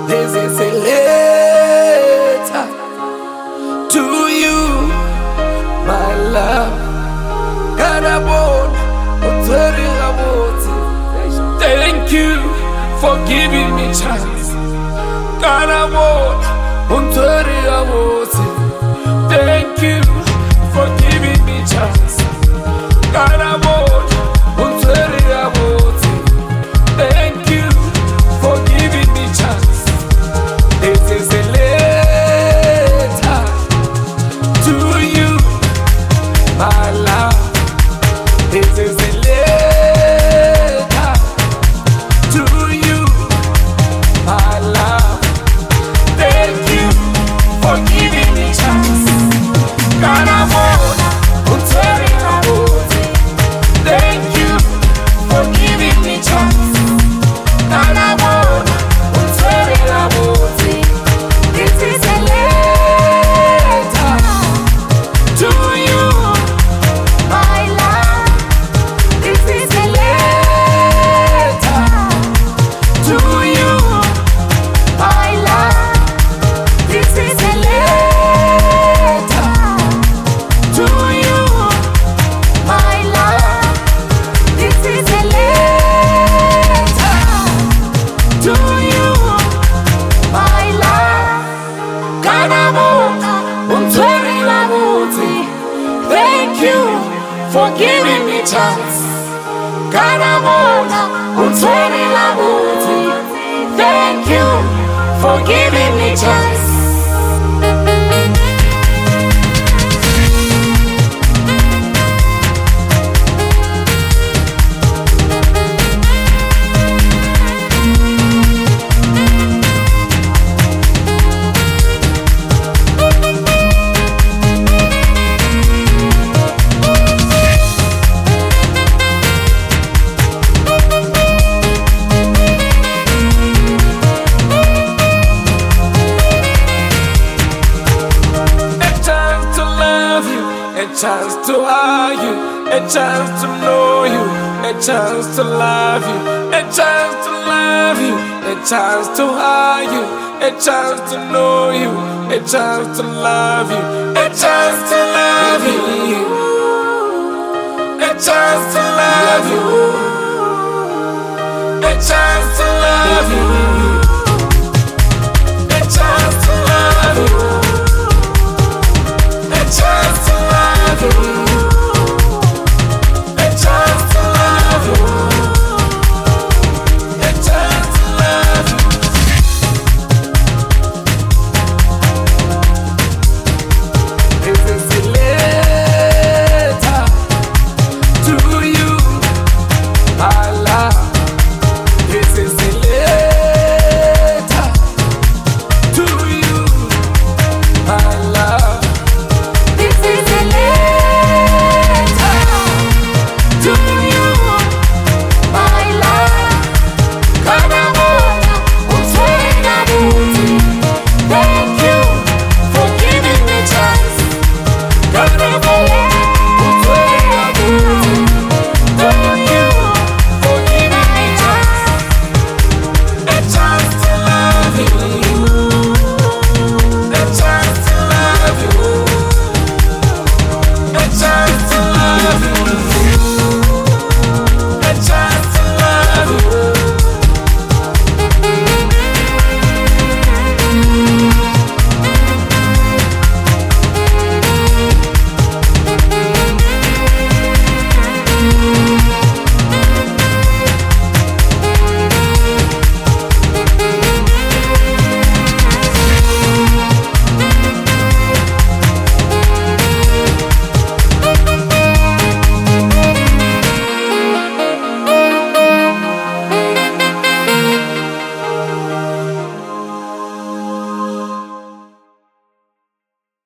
This is a letter to you, my love. Thank you for giving me chance. Thank you for giving me chance. Thank you for giving me chance. This is a letter to you, my love. This is a letter to you, my love. Thank you for giving me chance. Thank you for giving me chance. This is a letter to you, my love. This is a letter to you, my love. This is a letter to you, my love. This is a letter to you, my love. Thank you for giving me chance. Thank you for giving me chance. A chance to argue, a chance to know you, a chance to love you, a chance to love you, a chance to argue, a chance to know you, a chance to love you, a chance to love you, a chance to love you.